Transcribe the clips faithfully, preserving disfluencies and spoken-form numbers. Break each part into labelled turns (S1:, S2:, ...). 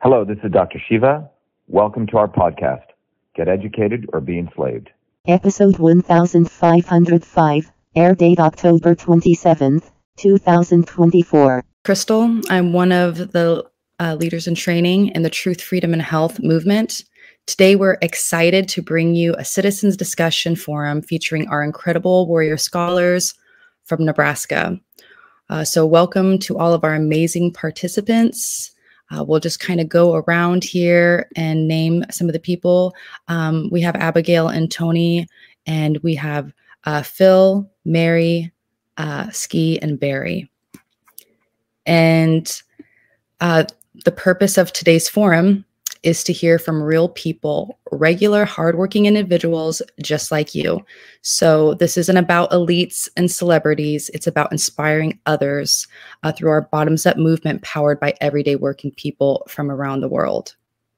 S1: Hello, this is Doctor Shiva. Welcome to our podcast, Get Educated or Be Enslaved.
S2: Episode one thousand five hundred five, air date October twenty-seventh, two thousand twenty-four.
S3: Crystal, I'm one of the uh, leaders in training in the Truth, Freedom, and Health movement. Today, we're excited to bring you a citizens discussion forum featuring our incredible warrior scholars from Nebraska. Uh, so welcome to all of our amazing participants. Uh, we'll just kind of go around here and name some of the people. Um, we have Abigail and Tony, and we have uh, Phil, Mary, uh, Ski, and Barry. And uh, the purpose of today's forum is to hear from real people, regular, hardworking individuals just like you. So this isn't about elites and celebrities. It's about inspiring others uh, through our bottoms-up movement powered by everyday working people from around the world.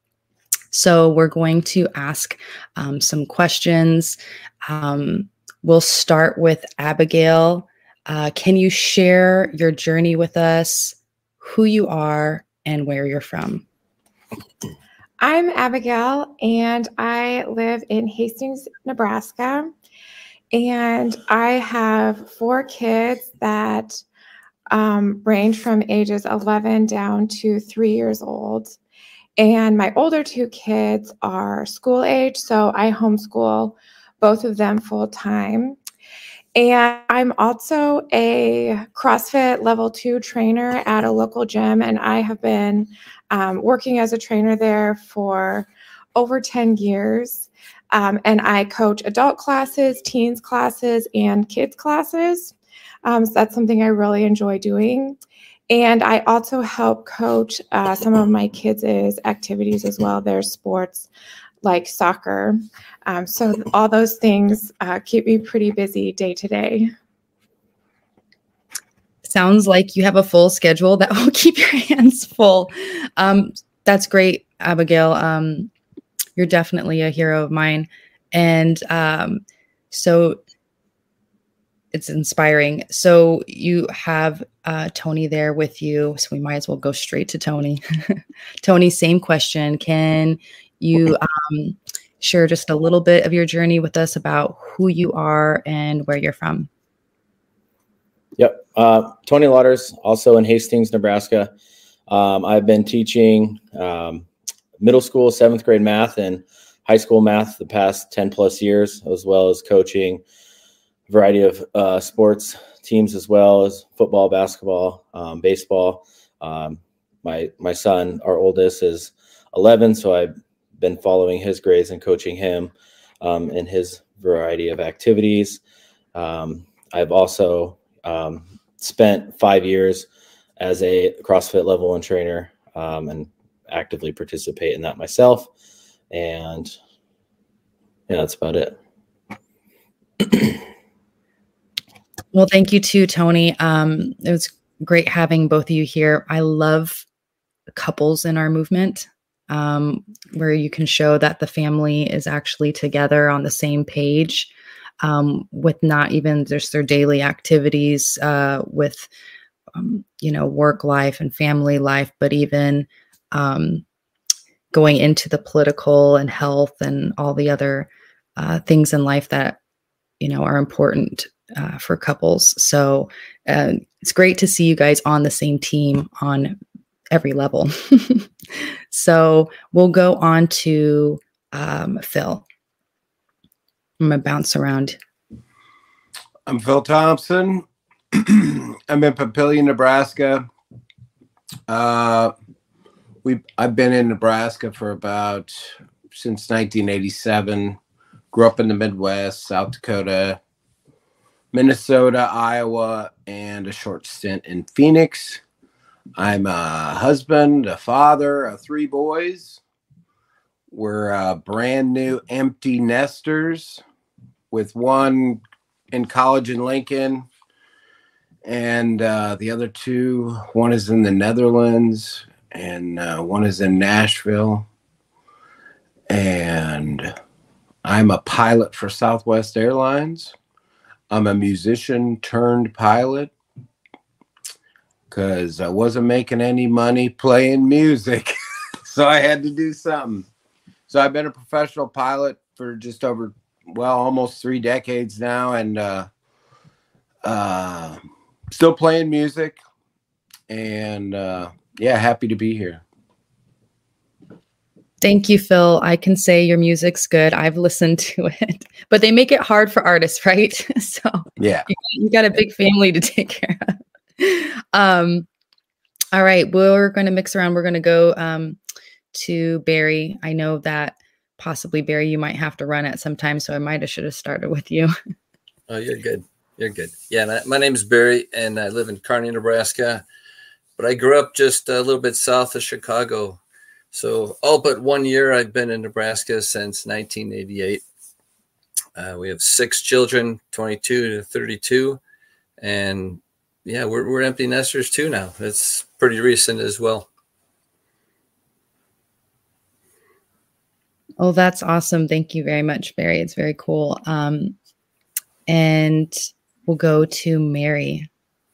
S3: So we're going to ask um, some questions. Um, we'll start with Abigail. Uh, can you share your journey with us, who you are, and where you're from?
S4: I'm Abigail, and I live in Hastings, Nebraska, and I have four kids that um, range from ages eleven down to three years old, and my older two kids are school age, so I homeschool both of them full-time. And I'm also a CrossFit level two trainer at a local gym, and I have been um, working as a trainer there for over ten years. Um, and I coach adult classes, teens classes, and kids classes. Um, so that's something I really enjoy doing. And I also help coach uh, some of my kids' activities as well, their sports like soccer. Um, so all those things uh, keep me pretty busy day to day.
S3: Sounds like you have a full schedule that will keep your hands full. Um, that's great, Abigail. Um, you're definitely a hero of mine. And um, so it's inspiring. So you have uh, Tony there with you. So we might as well go straight to Tony. Tony, same question. Can you um, share just a little bit of your journey with us about who you are and where you're from?
S5: Yep. Uh, Tony Lauders, also in Hastings, Nebraska. Um, I've been teaching um, middle school, seventh grade math and high school math the past ten plus years, as well as coaching a variety of uh, sports teams, as well as football, basketball, um, baseball. Um, my, my son, our oldest, is eleven. So I've been following his grades and coaching him um, in his variety of activities. Um, I've also um, spent five years as a CrossFit level one trainer um, and actively participate in that myself. And yeah, that's about it.
S3: Well, thank you too, Tony. Um, it was great having both of you here. I love couples in our movement. Um, where you can show that the family is actually together on the same page um, with not even just their daily activities uh, with, um, you know, work life and family life, but even um, going into the political and health and all the other uh, things in life that, you know, are important uh, for couples. So uh, it's great to see you guys on the same team on every level. So we'll go on to um, Phil. I'm going to bounce around.
S6: I'm Phil Thompson. I'm in Papillion, Nebraska. Uh, we I've been in Nebraska for about since nineteen eighty-seven. Grew up in the Midwest, South Dakota, Minnesota, Iowa, and a short stint in Phoenix. I'm a husband, a father of three boys. We're uh, brand new empty nesters with one in college in Lincoln and uh, the other two, one is in the Netherlands and uh, one is in Nashville. And I'm a pilot for Southwest Airlines. I'm a musician turned pilot. because I wasn't making any money playing music. so I had to do something. So I've been a professional pilot for just over, well, almost three decades now, and uh, uh, still playing music. And uh, yeah, happy to be here.
S3: Thank you, Phil. I can say your music's good. I've listened to it, but they make it hard for artists, right? So
S6: yeah,
S3: you, you got a big family to take care of. Um, all right, we're going to mix around. We're going to go um, to Barry. I know that possibly, Barry, you might have to run at some time, so I might have should have started with you.
S7: Oh, you're good. You're good. Yeah, my name is Barry, and I live in Kearney, Nebraska, but I grew up just a little bit south of Chicago. So all but one year I've been in Nebraska since nineteen eighty-eight. Uh, we have six children, twenty-two to thirty-two. And yeah, we're, we're empty nesters too now. It's pretty recent as well.
S3: Oh, that's awesome. Thank you very much, Barry. It's very cool. Um, and we'll go to Mary.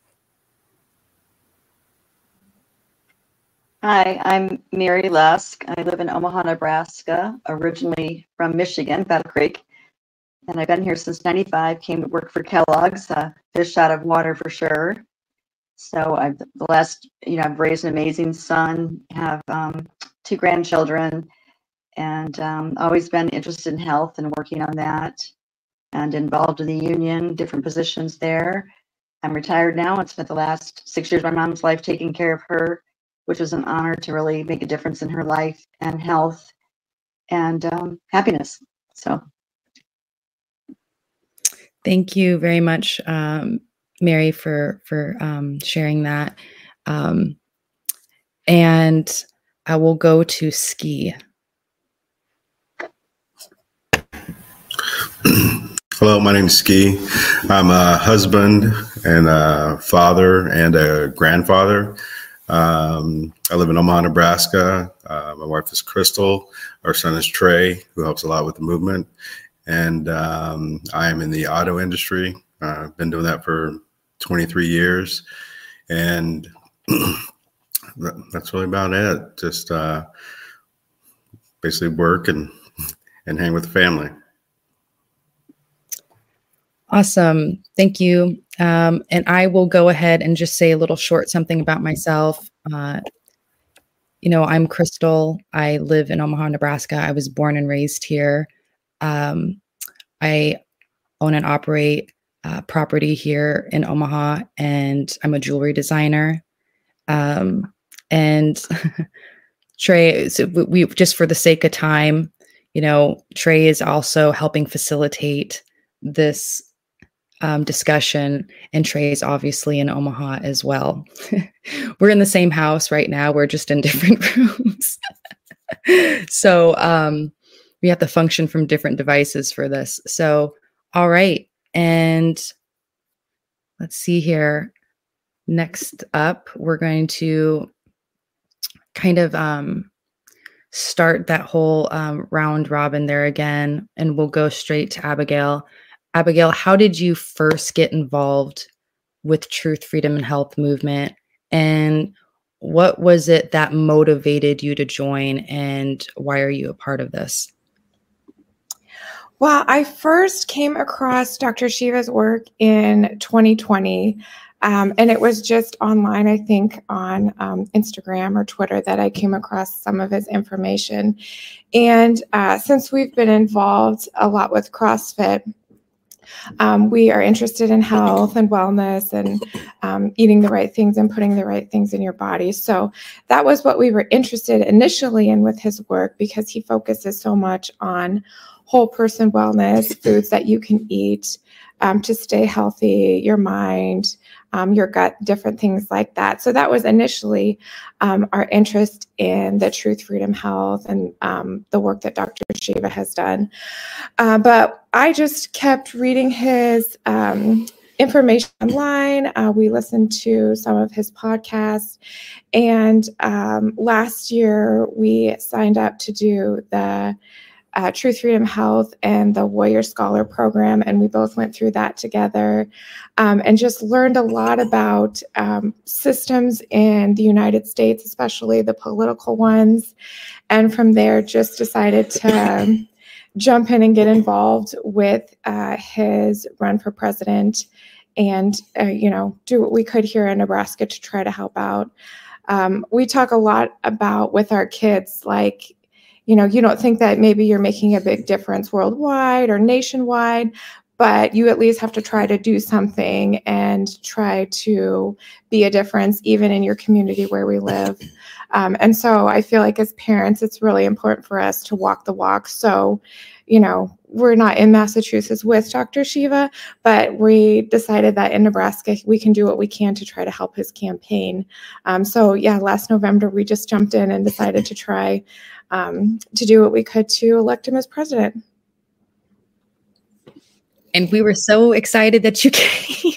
S8: Hi, I'm Mary Lusk. I live in Omaha, Nebraska, originally from Michigan, Battle Creek. And I've been here since ninety-five, came to work for Kellogg's, uh, fish out of water for sure. So I've the last, you know, I've raised an amazing son, have um, two grandchildren, and um, always been interested in health and working on that, and involved in the union, different positions there. I'm retired now and spent the last six years of my mom's life taking care of her, which was an honor to really make a difference in her life and health and um, happiness. So,
S3: thank you very much, um, Mary, for for um, sharing that. Um, and I will go to Ski.
S9: Hello, my name is Ski. I'm a husband and a father and a grandfather. Um, I live in Omaha, Nebraska. Uh, my wife is Crystal. Our son is Trey, who helps a lot with the movement. And um, I am in the auto industry. Uh, I've been doing that for twenty-three years. And that's really about it. Just uh, basically work and, and hang with the family.
S3: Awesome. Thank you. Um, and I will go ahead and just say a little short something about myself. Uh, you know, I'm Crystal. I live in Omaha, Nebraska. I was born and raised here. Um, I own and operate uh, property here in Omaha, and I'm a jewelry designer. Um, and Trey, so we, just for the sake of time, you know, Trey is also helping facilitate this Um, discussion, and Trey is obviously in Omaha as well. We're in the same house right now. We're just in different rooms. So um, we have to function from different devices for this. So, all right. And let's see here. Next up, we're going to kind of um, start that whole um, round robin there again, and we'll go straight to Abigail. Abigail, how did you first get involved with Truth, Freedom, and Health movement? And what was it that motivated you to join, and why are you a part of this?
S4: Well, I first came across Doctor Shiva's work in twenty twenty, um, and it was just online, I think, on um, Instagram or Twitter that I came across some of his information. And uh, since we've been involved a lot with CrossFit, Um, we are interested in health and wellness and um, eating the right things and putting the right things in your body. So that was what we were interested initially in with his work, because he focuses so much on whole person wellness, foods that you can eat um, to stay healthy, your mind, um, your gut, different things like that. So that was initially um, our interest in the Truth, Freedom, Health, and um, the work that Doctor Shiva has done. Uh, but I just kept reading his um, information online. Uh, we listened to some of his podcasts. And um, last year, we signed up to do the uh, Truth Freedom Health and the Warrior Scholar program, and we both went through that together, um, and just learned a lot about um, systems in the United States, especially the political ones. And from there, just decided to jump in and get involved with uh, his run for president, and uh, you know, do what we could here in Nebraska to try to help out. Um, we talk a lot about with our kids, like, you know, you don't think that maybe you're making a big difference worldwide or nationwide, but you at least have to try to do something and try to be a difference even in your community where we live. Um, and so I feel like as parents, it's really important for us to walk the walk. So, you know, we're not in Massachusetts with Doctor Shiva, but we decided that in Nebraska, we can do what we can to try to help his campaign. Um, so yeah, last November, we just jumped in and decided to try um, to do what we could to elect him as president.
S3: And we were so excited that you came.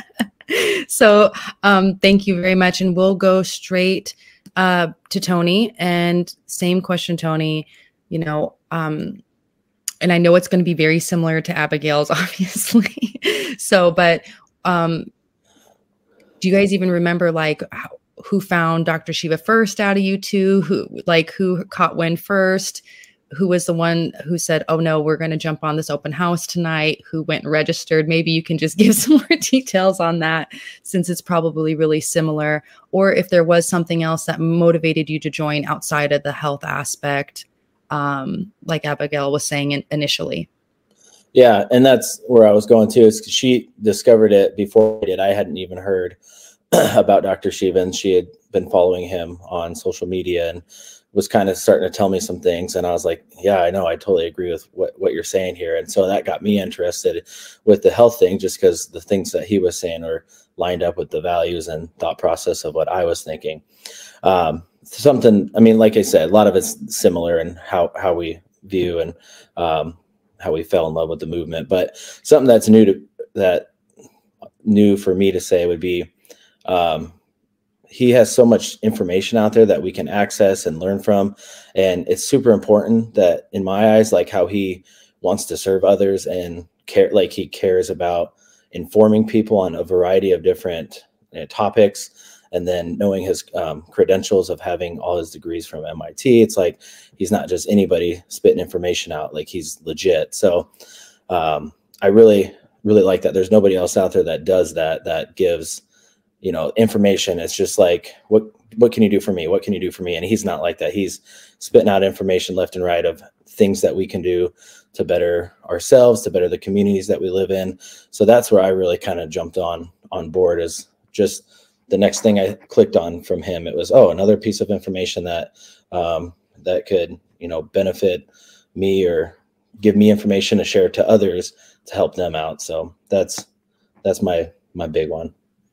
S3: So um, thank you very much. And we'll go straight uh, to Tony. And same question, Tony, you know, um, and I know it's going to be very similar to Abigail's, obviously. So, but um, do you guys even remember, like, how, who found Doctor Shiva first out of you two? Who, like, who caught wind first? Who was the one who said, oh, no, we're going to jump on this open house tonight? Who went and registered? Maybe you can just give some more details on that, since it's probably really similar. Or if there was something else that motivated you to join outside of the health aspect, um, like Abigail was saying in, initially.
S5: Yeah, and that's where I was going to, is she discovered it before I did. I hadn't even heard about Doctor Shiva, and she had been following him on social media and was kind of starting to tell me some things. And I was like, yeah, I know, I totally agree with what, what you're saying here. And so that got me interested with the health thing, just because the things that he was saying are lined up with the values and thought process of what I was thinking. Um, something, I mean, like I said, a lot of it's similar in how, how we view and um, how we fell in love with the movement. But something that's new to that new for me to say would be, um, he has so much information out there that we can access and learn from. And it's super important that, in my eyes, like how he wants to serve others and care, like he cares about informing people on a variety of different you know, topics. And then knowing his um, credentials of having all his degrees from M I T, it's like, he's not just anybody spitting information out, like he's legit. So um, I really, really like that. There's nobody else out there that does that, that gives, you know, information. It's just like, what, what can you do for me? What can you do for me? And he's not like that. He's spitting out information left and right of things that we can do to better ourselves, to better the communities that we live in. So that's where I really kind of jumped on, on board, is just the next thing I clicked on from him. It was, oh, another piece of information that, um, that could, you know, benefit me or give me information to share to others to help them out. So that's, that's my, my big one.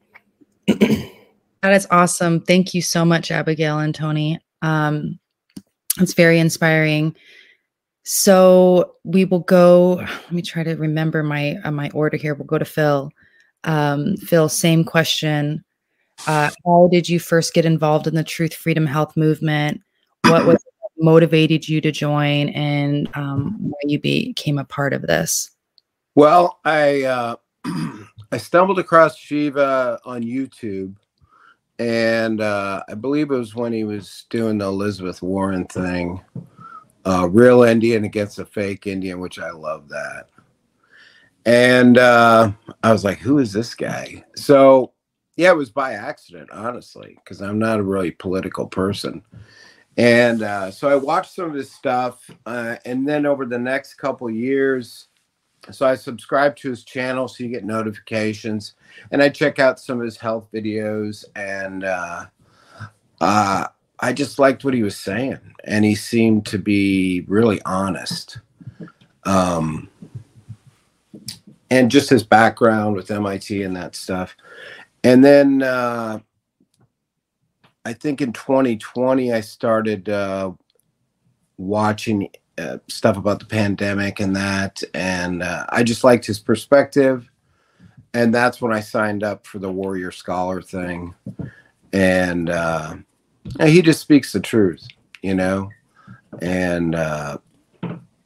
S3: That is awesome. Thank you so much, Abigail and Tony. Um, it's very inspiring. So we will go, let me try to remember my, uh, my order here. We'll go to Phil. Um, Phil, same question. Uh, how did you first get involved in the Truth Freedom Health movement? What was motivated you to join, and um, why you became a part of this?
S6: Well, I, uh, I stumbled across Shiva on YouTube, and uh, I believe it was when he was doing the Elizabeth Warren thing, uh, real Indian against a fake Indian, which I love that. And uh, I was like, who is this guy? So yeah, it was by accident, honestly, because I'm not a really political person. And uh, so I watched some of his stuff, uh, and then over the next couple years, so I subscribed to his channel so you get notifications, and I check out some of his health videos, and uh, uh, I just liked what he was saying, and he seemed to be really honest. Um, and just his background with M I T and that stuff. And then uh, I think in twenty twenty, I started uh, watching uh, stuff about the pandemic and that. And uh, I just liked his perspective. And that's when I signed up for the Warrior Scholar thing. And uh, he just speaks the truth, you know. And uh,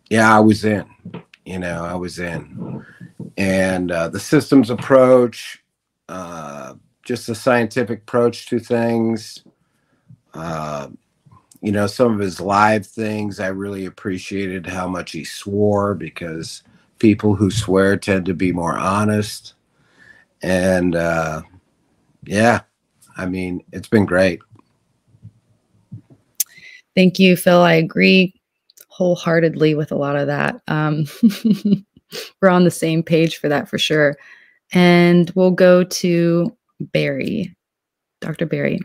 S6: yeah, I was in. You know, I was in. And uh, the systems approach, uh, just the scientific approach to things, uh, you know, some of his live things, I really appreciated how much he swore, because people who swear tend to be more honest. And uh, yeah, I mean, it's been great.
S3: Thank you, Phil. I agree wholeheartedly with a lot of that. Um, we're on the same page for that for sure. And we'll go to Barry, Doctor Barry.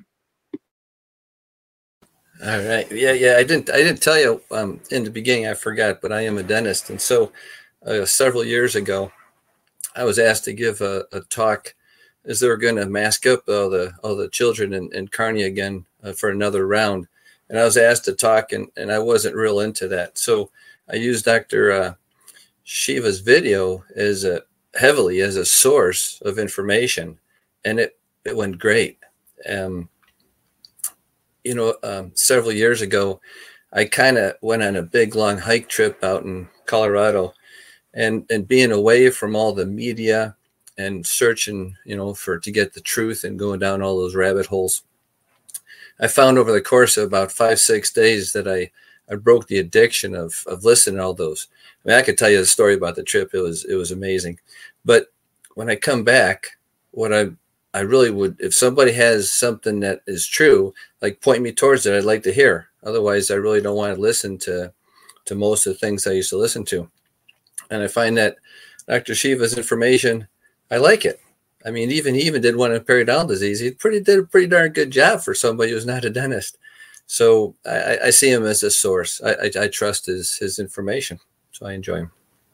S7: All right. Yeah, yeah. I didn't. I didn't tell you um, in the beginning. I forgot, but I am a dentist, and so uh, several years ago, I was asked to give a, a talk as they were going to mask up all the all the children in, in Kearney again uh, for another round. And I was asked to talk, and, and I wasn't real into that. So I used Doctor Uh, Shiva's video as a heavily as a source of information, and it, it went great. Um, you know, um, several years ago, I kind of went on a big long hike trip out in Colorado, and, and being away from all the media and searching, you know, for to get the truth and going down all those rabbit holes. I found over the course of about five, six days that I, I broke the addiction of, of listening to all those. I mean, I could tell you the story about the trip. It was, it was amazing. But when I come back, what I, I really would, if somebody has something that is true, like point me towards it, I'd like to hear. Otherwise, I really don't want to listen to, to most of the things I used to listen to. And I find that Doctor Shiva's information, I like it. I mean, even he even did one on periodontal disease. He pretty did a pretty darn good job for somebody who's not a dentist. So I, I see him as a source. I, I, I trust his his information. So I enjoy him.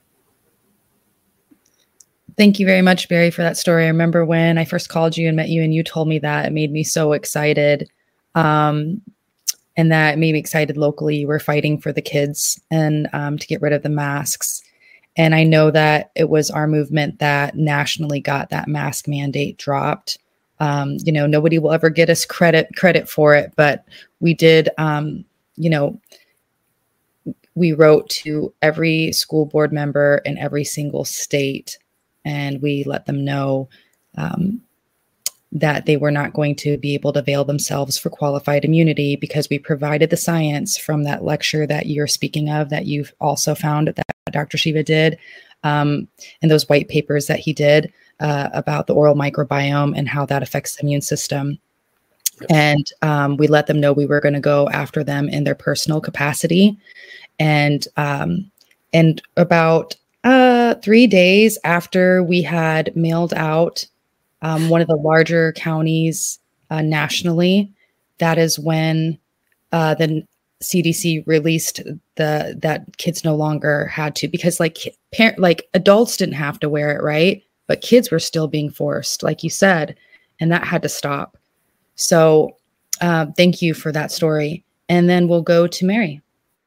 S3: Thank you very much, Barry, for that story. I remember when I first called you and met you, and you told me that. It made me so excited. Um, and that made me excited locally. You were fighting for the kids and um, to get rid of the masks. And I know that it was our movement that nationally got that mask mandate dropped. Um, you know, nobody will ever get us credit credit for it, but we did, um, you know, we wrote to every school board member in every single state, and we let them know um, that they were not going to be able to avail themselves for qualified immunity, because we provided the science from that lecture that you're speaking of, that you've also found that Doctor Shiva did, um, and those white papers that he did uh, about the oral microbiome and how that affects the immune system. Yep. And um, we let them know we were going to go after them in their personal capacity. And um, and about uh, three days after we had mailed out um, one of the larger counties uh, nationally, that is when uh, the C D C released the that kids no longer had to, because like parent like adults didn't have to wear it, right? But kids were still being forced, like you said, and that had to stop. So uh, thank you for that story. And then we'll go to Mary.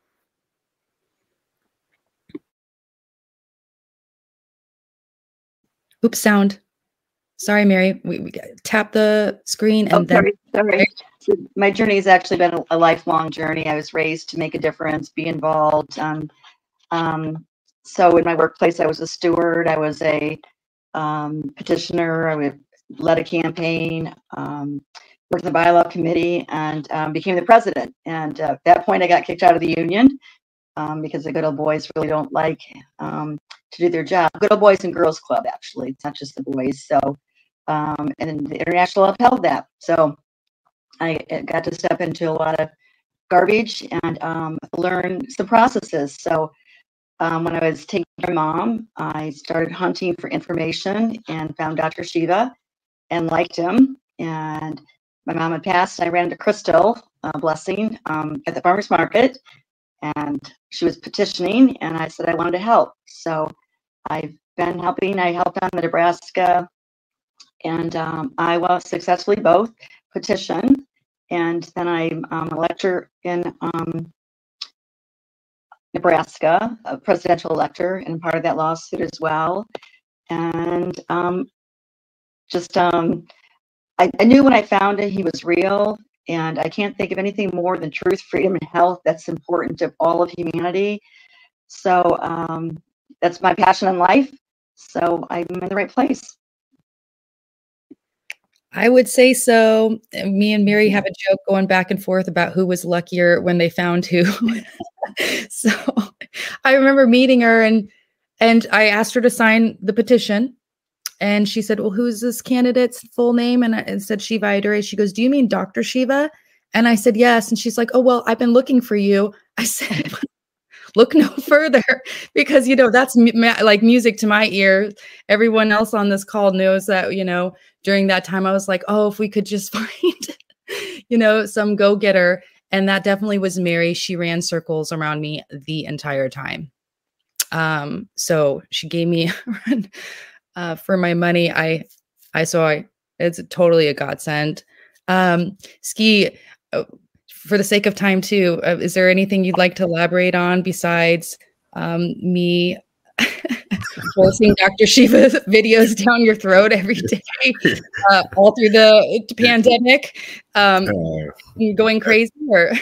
S3: Oops, sound. Sorry, Mary. We, we tap the screen and
S8: oh,
S3: then.
S8: Sorry, sorry. So my journey has actually been a, a lifelong journey. I was raised to make a difference, be involved. Um, um, so in my workplace, I was a steward. I was a um, petitioner. I would, led a campaign, um, worked in the bylaw committee, and um, became the president. And uh, at that point, I got kicked out of the union um, because the good old boys really don't like um, to do their job. Good old boys and girls club, actually. It's not just the boys. So, um, and the international upheld that. So I got to step into a lot of garbage and um, learn some processes. So um, when I was taking care of my mom, I started hunting for information and found Doctor Shiva and liked him. And my mom had passed, and I ran into Crystal uh, Blessing um, at the farmer's market, and she was petitioning, and I said I wanted to help. So I've been helping. I helped on the Nebraska and um, Iowa successfully both petition. And then I'm um, a lecturer in um, Nebraska, a presidential elector, and part of that lawsuit as well. And um, just, um, I, I knew when I found it, he was real. And I can't think of anything more than truth, freedom, and health that's important to all of humanity. So um, that's my passion in life. So I'm in the right place.
S3: I would say so. Me and Mary have a joke going back and forth about who was luckier when they found who. So I remember meeting her and and I asked her to sign the petition. And she said, well, who's this candidate's full name? And I said, Shiva Ayyadurai. She goes, do you mean Doctor Shiva? And I said, yes. And she's like, oh, well, I've been looking for you. I said, look no further, because, you know, that's like music to my ear. Everyone else on this call knows that, you know, during that time, I was like, oh, if we could just find, you know, some go-getter. And that definitely was Mary. She ran circles around me the entire time. Um, so she gave me uh, for my money. I, I saw I, it's totally a godsend. Um, Ski, uh, for the sake of time too, uh, is there anything you'd like to elaborate on besides um, me forcing Doctor Shiva videos down your throat every day, uh, all through the pandemic, um, uh, going crazy? Or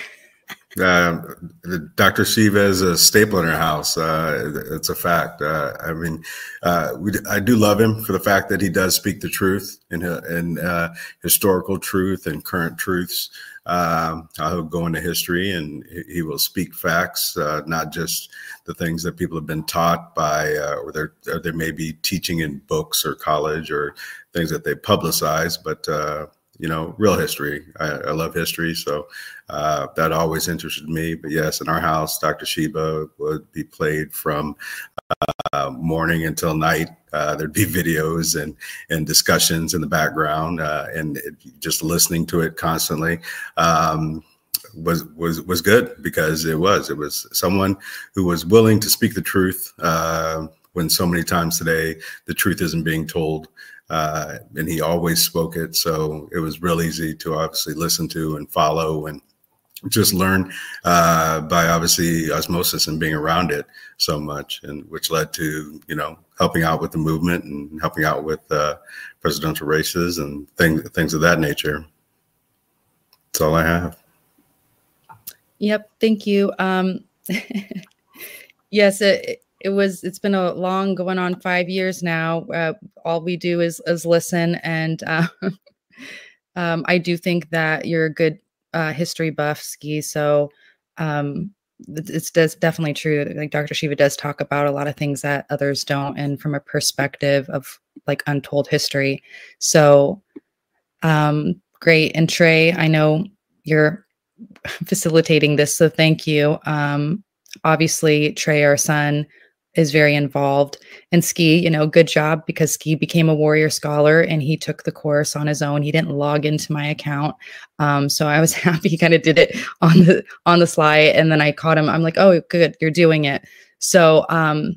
S9: uh, Doctor Shiva is a staple in our house. Uh, it's a fact. Uh, I mean, uh, we, I do love him for the fact that he does speak the truth and, and uh, historical truth and current truths. Um, I'll go into history and he will speak facts, uh, not just the things that people have been taught by, uh, or, they're, or they may be teaching in books or college or things that they publicize, but, uh, you know, real history. I, I love history. So uh, that always interested me. But yes, in our house, Doctor Shiva would be played from uh, morning until night. Uh, there'd be videos and and discussions in the background, uh, and it, just listening to it constantly um, was was was good, because it was it was someone who was willing to speak the truth uh, when so many times today the truth isn't being told, uh, and he always spoke it. So it was real easy to obviously listen to and follow and just learn uh, by obviously osmosis and being around it so much, and which led to, you know, helping out with the movement and helping out with uh, presidential races and things, things of that nature. That's all I have.
S3: Yep. Thank you. Um, yes, it, it was, it's been a long going on five years now. Uh, all we do is, is listen. And uh, um, I do think that you're a good uh, history buff, Ski. So um, it's, it's definitely true. Like Doctor Shiva does talk about a lot of things that others don't, and from a perspective of like untold history. So um, great. And Trey, I know you're facilitating this, so thank you. Um, obviously, Trey, our son, is very involved. And Ski, you know, good job, because Ski became a warrior scholar and he took the course on his own. He didn't log into my account. Um, so I was happy he kind of did it on the on the sly. And then I caught him. I'm like, oh, good, you're doing it. So um,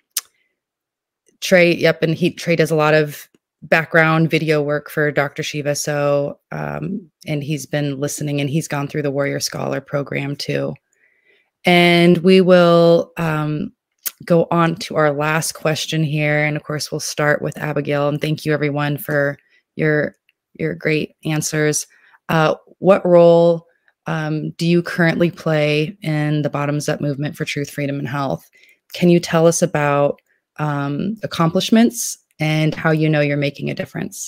S3: Trey, yep, and he Trey does a lot of background video work for Doctor Shiva. So um, and he's been listening, and he's gone through the Warrior Scholar program too. And we will um, go on to our last question here. And of course, we'll start with Abigail. And thank you everyone for your, your great answers. Uh, what role um, do you currently play in the Bottoms Up movement for truth, freedom, and health? Can you tell us about um, accomplishments and how you know you're making a difference?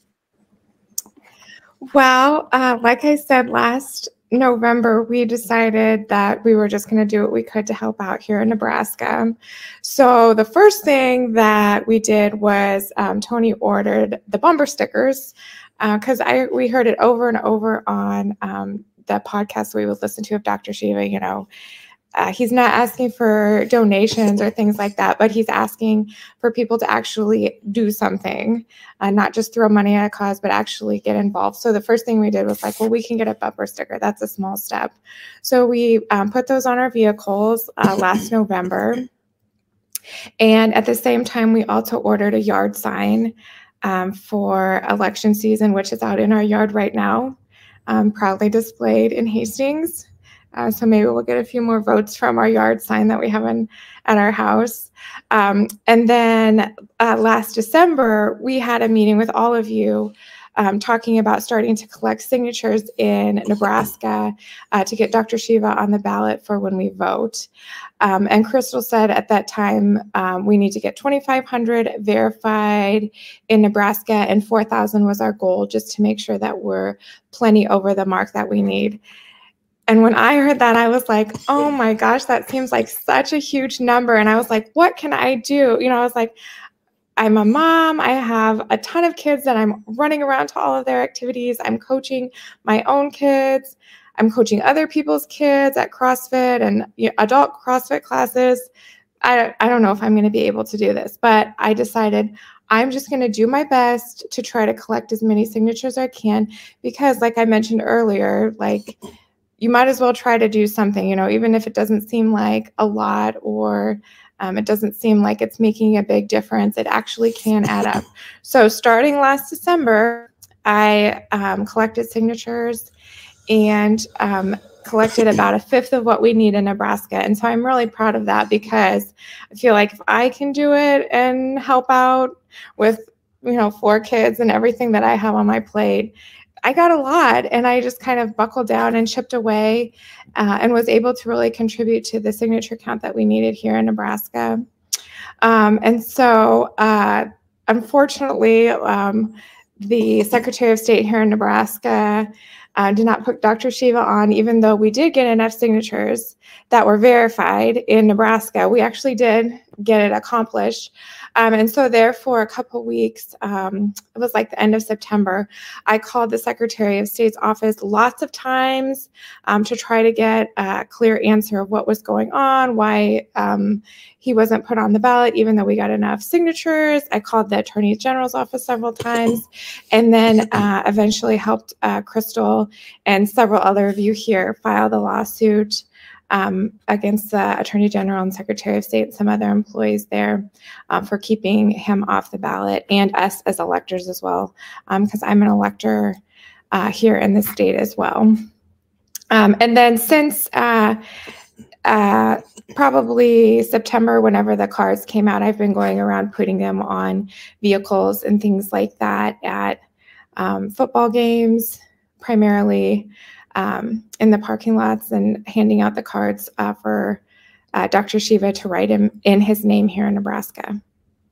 S4: Well, uh, like I said last November, we decided that we were just going to do what we could to help out here in Nebraska. So the first thing that we did was um, Tony ordered the bumper stickers, because uh, I we heard it over and over on um, the podcast we would listen to of Doctor Shiva. You know, uh, he's not asking for donations or things like that, but he's asking for people to actually do something, uh, not just throw money at a cause, but actually get involved. So the first thing we did was like, well, we can get a bumper sticker. That's a small step. So we um, put those on our vehicles uh, last November. And at the same time, we also ordered a yard sign um, for election season, which is out in our yard right now, um, proudly displayed in Hastings. Uh, so maybe we'll get a few more votes from our yard sign that we have in, at our house. Um, and then uh, last December, we had a meeting with all of you um, talking about starting to collect signatures in Nebraska uh, to get Doctor Shiva on the ballot for when we vote. Um, and Crystal said at that time, um, we need to get twenty-five hundred verified in Nebraska, and four thousand was our goal, just to make sure that we're plenty over the mark that we need. And when I heard that, I was like, oh my gosh, that seems like such a huge number. And I was like, what can I do? You know, I was like, I'm a mom. I have a ton of kids that I'm running around to all of their activities. I'm coaching my own kids. I'm coaching other people's kids at CrossFit and adult CrossFit classes. I, I don't know if I'm going to be able to do this, but I decided I'm just going to do my best to try to collect as many signatures as I can, because like I mentioned earlier, like you might as well try to do something, you know, even if it doesn't seem like a lot or um, it doesn't seem like it's making a big difference, it actually can add up. So starting last December, I um, collected signatures and um, collected about a fifth of what we need in Nebraska. And so I'm really proud of that, because I feel like if I can do it and help out with, you know, four kids and everything that I have on my plate, I got a lot, and I just kind of buckled down and chipped away uh, and was able to really contribute to the signature count that we needed here in Nebraska. Um, and so uh, unfortunately, um, the Secretary of State here in Nebraska Uh, did not put Doctor Shiva on, even though we did get enough signatures that were verified in Nebraska. We actually did get it accomplished. Um, and so there for a couple weeks, um, it was like the end of September, I called the Secretary of State's office lots of times um, to try to get a clear answer of what was going on, why um, he wasn't put on the ballot, even though we got enough signatures. I called the Attorney General's office several times, and then uh, eventually helped uh, Crystal and several other of you here file the lawsuit um, against the Attorney General and Secretary of State and some other employees there um, for keeping him off the ballot, and us as electors as well, because um, I'm an elector uh, here in the state as well. Um, and then since uh, uh, probably September, whenever the cards came out, I've been going around putting them on vehicles and things like that at um, football games, primarily um, in the parking lots, and handing out the cards uh, for uh, Doctor Shiva to write him in his name here in Nebraska.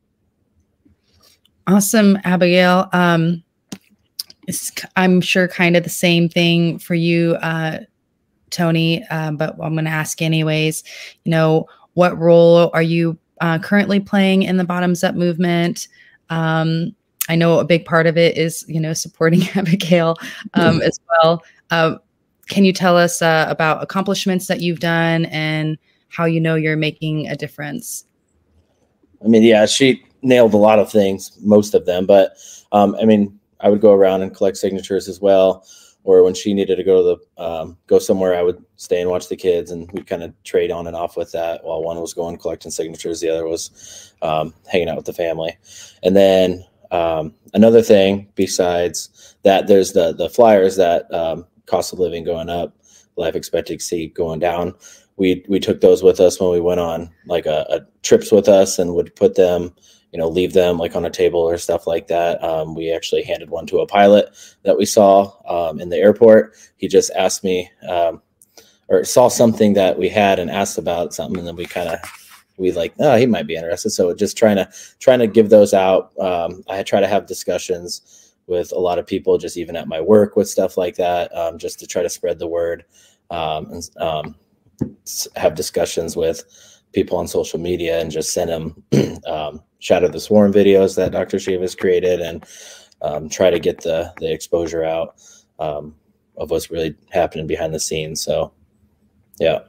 S3: Awesome, Abigail. Um, it's, I'm sure kind of the same thing for you, uh, Tony, uh, but I'm going to ask anyways. You know, what role are you uh, currently playing in the Bottoms Up movement? Um, I know a big part of it is, you know, supporting Abigail um, as well. Uh, can you tell us uh, about accomplishments that you've done and how you know you're making a difference?
S5: I mean, yeah, she nailed a lot of things, most of them. But um, I mean, I would go around and collect signatures as well. Or when she needed to go to the um, go somewhere, I would stay and watch the kids, and we'd kind of trade on and off with that. While one was going collecting signatures, the other was um, hanging out with the family. And then um, another thing besides that, there's the the flyers that um, cost of living going up, life expectancy going down. We we took those with us when we went on like a, a trips with us, and would put them, you know, leave them like on a table or stuff like that. Um, we actually handed one to a pilot that we saw um, in the airport. He just asked me um, or saw something that we had and asked about something, and then we kind of we like, oh, he might be interested. So just trying to trying to give those out. Um, I try to have discussions with a lot of people, just even at my work with stuff like that, um, just to try to spread the word um, and um, have discussions with people on social media, and just send them um, Shatter the Swarm videos that Doctor Shiva has created, and um, try to get the the exposure out um, of what's really happening behind the scenes. So, yeah.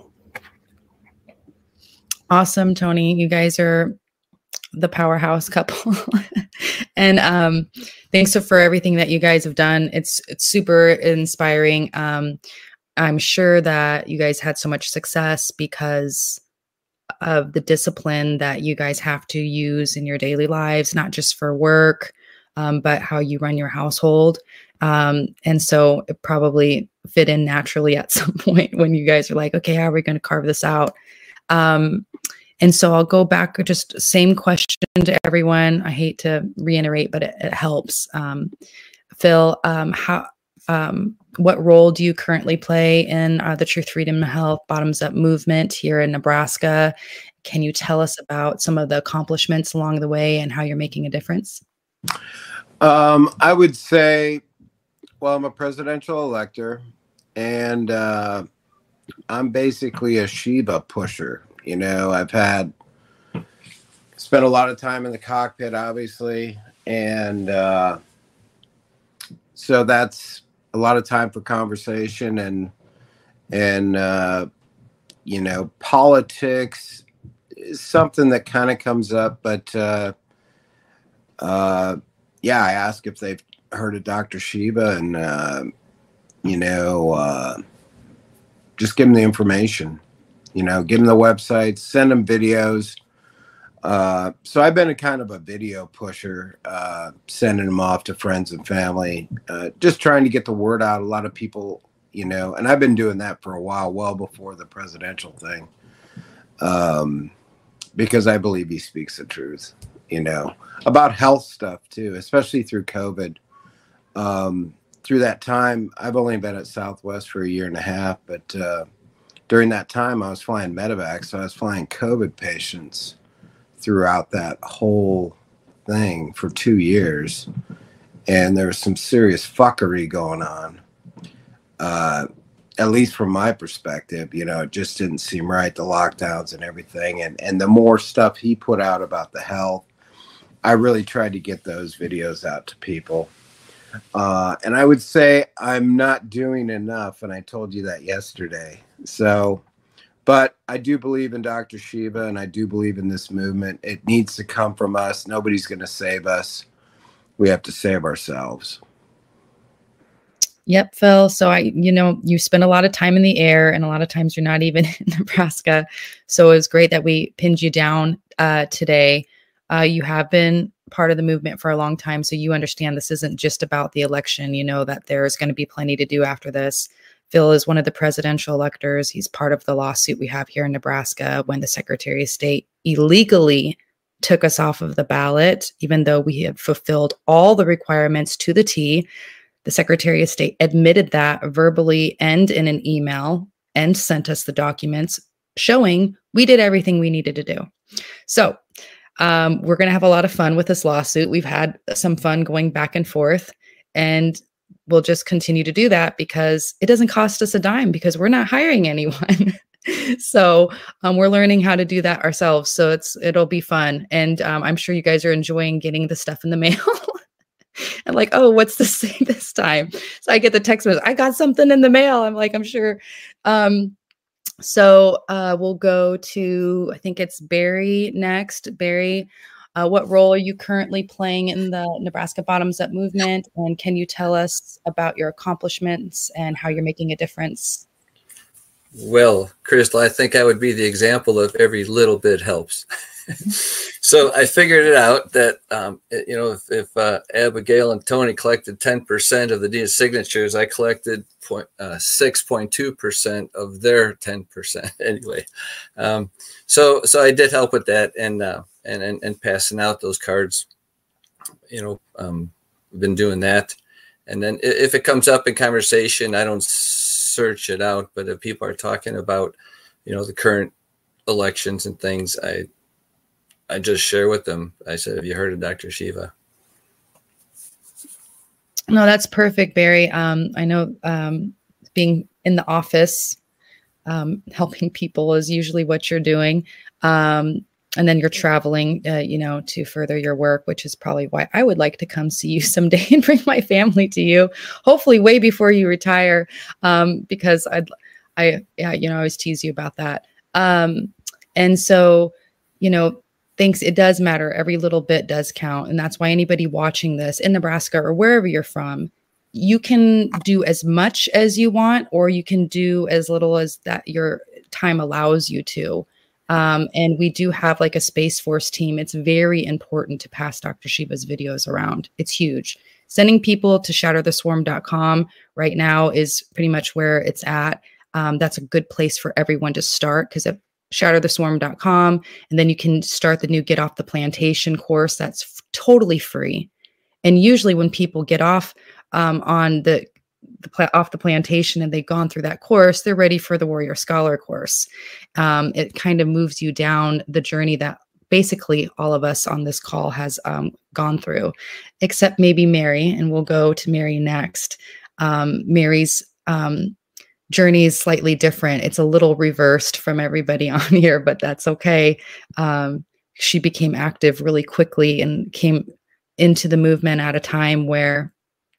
S3: Awesome, Tony. You guys are the powerhouse couple. And um, thanks for everything that you guys have done. It's it's super inspiring. Um, I'm sure that you guys had so much success because of the discipline that you guys have to use in your daily lives, not just for work, um, but how you run your household. Um, and so it probably fit in naturally at some point when you guys are like, okay, how are we going to carve this out? Um, and so I'll go back, just same question to everyone. I hate to reiterate, but it, it helps. Um, Phil, um, how, um, what role do you currently play in uh, the Truth, Freedom, and Health Bottoms Up movement here in Nebraska? Can you tell us about some of the accomplishments along the way and how you're making a difference?
S6: Um, I would say, well, I'm a presidential elector, and uh, I'm basically a Shiva pusher. You know, I've had spent a lot of time in the cockpit, obviously, and uh, so that's a lot of time for conversation and and uh, you know, politics is something that kind of comes up, but uh, uh, yeah, I ask if they've heard of Doctor Shiva, and uh, you know, uh, just give them the information. You know, give them the website, send them videos. Uh, so I've been a kind of a video pusher, uh, sending them off to friends and family, uh, just trying to get the word out. A lot of people, you know, and I've been doing that for a while, well before the presidential thing, um, because I believe he speaks the truth, you know, about health stuff too, especially through COVID. Um, through that time, I've only been at Southwest for a year and a half, but uh, during that time I was flying medevac, so I was flying COVID patients throughout that whole thing for two years. And there was some serious fuckery going on. Uh, at least from my perspective, you know, it just didn't seem right, the lockdowns and everything. And, and the more stuff he put out about the health, I really tried to get those videos out to people. Uh, and I would say I'm not doing enough. And I told you that yesterday. So, but I do believe in Doctor Shiva, and I do believe in this movement. It needs to come from us. Nobody's going to save us. We have to save ourselves.
S3: Yep, Phil. So I, you know, you spend a lot of time in the air, and a lot of times you're not even in Nebraska. So it was great that we pinned you down uh, today. Uh, you have been part of the movement for a long time, so you understand this isn't just about the election. You know that there's going to be plenty to do after this. Phil is one of the presidential electors. He's part of the lawsuit we have here in Nebraska when the Secretary of State illegally took us off of the ballot, even though we had fulfilled all the requirements to the T. The Secretary of State admitted that verbally and in an email, and sent us the documents showing we did everything we needed to do. So um, we're going to have a lot of fun with this lawsuit. We've had some fun going back and forth, and we'll just continue to do that because it doesn't cost us a dime because we're not hiring anyone. So um, we're learning how to do that ourselves. So it's it'll be fun. And um, I'm sure you guys are enjoying getting the stuff in the mail. And like, oh, what's this say this time? So I get the text message, I got something in the mail. I'm like, I'm sure. Um, so uh, we'll go to, I think it's Barry next. Barry, Uh, what role are you currently playing in the Nebraska Bottoms Up movement? And can you tell us about your accomplishments and how you're making a difference?
S7: Well, Crystal, I think I would be the example of every little bit helps. So I figured it out that, um, it, you know, if, if uh, Abigail and Tony collected ten percent of the dean's signatures, I collected point, uh, six point two percent of their ten percent anyway. Um, so so I did help with that, and, uh, and, and, and passing out those cards. You know, um, we've been doing that. And then if it comes up in conversation, I don't search it out. But if people are talking about, you know, the current elections and things, I I just share with them. I said, have you heard of Doctor Shiva?
S3: No, that's perfect, Barry. Um, I know um, being in the office, um, helping people is usually what you're doing. Um, and then you're traveling, uh, you know, to further your work, which is probably why I would like to come see you someday and bring my family to you, hopefully way before you retire, um, because I'd, I, yeah, you know, I always tease you about that. Um, and so, you know, thinks it does matter. Every little bit does count. And that's why anybody watching this in Nebraska or wherever you're from, you can do as much as you want, or you can do as little as that your time allows you to. Um, and we do have like a Space Force team. It's very important to pass Doctor Shiva's videos around. It's huge. Sending people to shatter the swarm dot com right now is pretty much where it's at. Um, that's a good place for everyone to start, because if shatter the swarm dot com, and then you can start the new Get Off the Plantation course. That's f- totally free. And usually when people get off um, on the, the pla- off the plantation and they've gone through that course, they're ready for the Warrior Scholar course. Um, it kind of moves you down the journey that basically all of us on this call has um, gone through, except maybe Mary, and we'll go to Mary next. Um, Mary's um, journey is slightly different. It's a little reversed from everybody on here, but that's okay. Um, she became active really quickly and came into the movement at a time where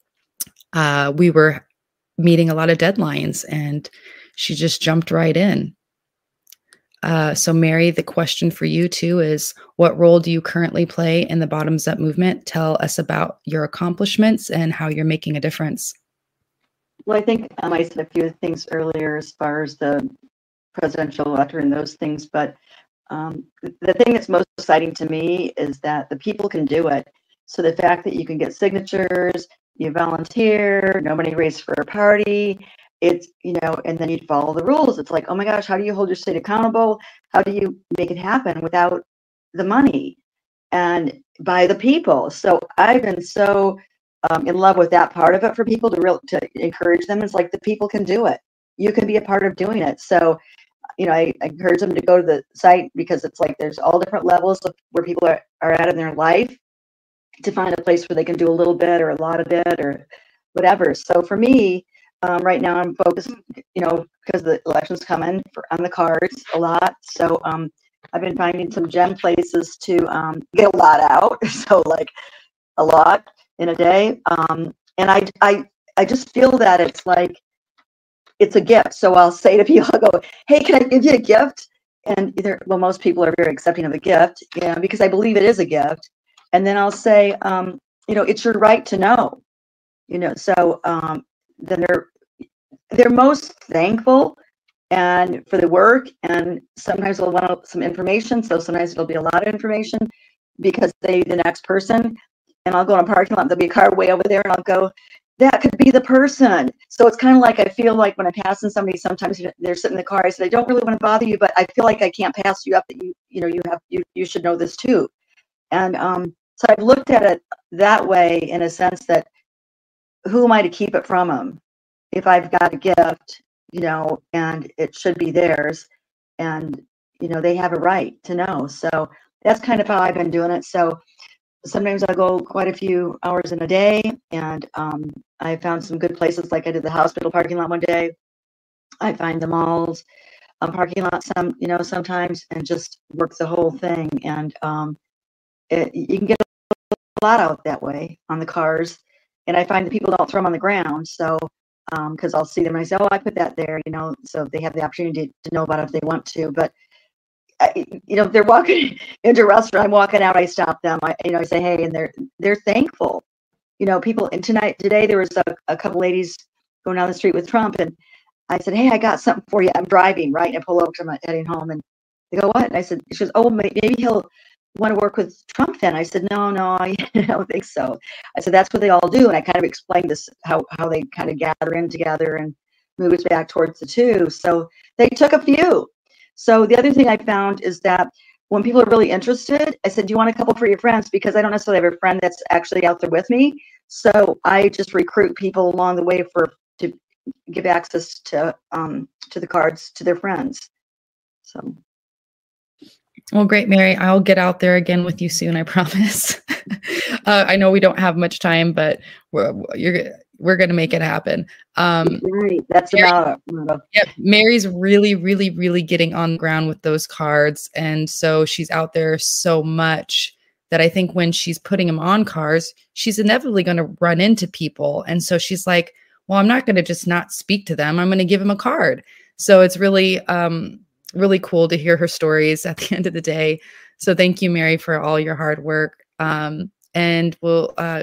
S3: uh, we were meeting a lot of deadlines, and she just jumped right in. Uh, so Mary, the question for you too is, what role do you currently play in the Bottoms Up movement? Tell us about your accomplishments and how you're making a difference.
S8: Well, I think um, I said a few things earlier as far as the presidential letter and those things, but um, the thing that's most exciting to me is that the people can do it. So the fact that you can get signatures, you volunteer, nobody raised for a party, it's, you know, and then you follow the rules. It's like, oh my gosh, how do you hold your state accountable? How do you make it happen without the money and by the people? So I've been so um, in love with that part of it for people to real to encourage them. It's like the people can do it. You can be a part of doing it. So, you know, I, I encourage them to go to the site because it's like there's all different levels of where people are, are at in their life to find a place where they can do a little bit or a lot of it or whatever. So for me, Um, right now I'm focused, you know, because the election's coming for, on the cards a lot. So um, I've been finding some gem places to um, get a lot out. So like a lot in a day. Um, and I, I, I just feel that it's like, it's a gift. So I'll say to people, I'll go, hey, can I give you a gift? And either, well, most people are very accepting of a gift, yeah, because I believe it is a gift. And then I'll say, um, you know, it's your right to know, you know, so um, then they're, they're most thankful and for the work, and sometimes they'll want some information. So sometimes it'll be a lot of information because they, the next person, and I'll go in a parking lot, there'll be a car way over there and I'll go, that could be the person. So it's kind of like, I feel like when I'm passing somebody, sometimes they're sitting in the car, I said, I don't really want to bother you, but I feel like I can't pass you up that you, you know, you have, you, you should know this too. And um, so I've looked at it that way in a sense that who am I to keep it from them? If I've got a gift, you know, and it should be theirs, and, you know, they have a right to know. So that's kind of how I've been doing it. So sometimes I'll go quite a few hours in a day, and um, I found some good places, like I did the hospital parking lot one day. I find the malls, um, parking lot some, you know, sometimes, and just work the whole thing. And um, it, you can get a lot out that way on the cars. And I find that people don't throw them on the ground. So because um, I'll see them and I say, oh, I put that there, you know, so they have the opportunity to, to know about it if they want to. But, I, you know, they're walking into a restaurant, I'm walking out, I stop them, I, you know, I say, hey, and they're they're thankful. You know, people, and tonight, today, there was a, a couple ladies going down the street with Trump, and I said, hey, I got something for you. I'm driving, right? And I pull over because I'm heading home, and they go, what? And I said, she goes, oh, maybe he'll want to work with Trump then. I said, no, no, I don't think so. I said, that's what they all do. And I kind of explained this, how, how they kind of gather in together and move us back towards the two. So they took a few. So the other thing I found is that when people are really interested, I said, do you want a couple for your friends? Because I don't necessarily have a friend that's actually out there with me. So I just recruit people along the way for to give access to um, to the cards to their friends. So.
S3: Well, great, Mary. I'll get out there again with you soon, I promise. uh, I know we don't have much time, but we're you're we're gonna make it happen. Um,
S8: right, that's
S3: Mary,
S8: about it.
S3: Yeah, Mary's really, really, really getting on the ground with those cards, and so she's out there so much that I think when she's putting them on cards, she's inevitably going to run into people, and so she's like, "Well, I'm not going to just not speak to them. I'm going to give them a card." So it's really. Um, really cool to hear her stories at the end of the day. So thank you, Mary, for all your hard work. Um, and we'll uh,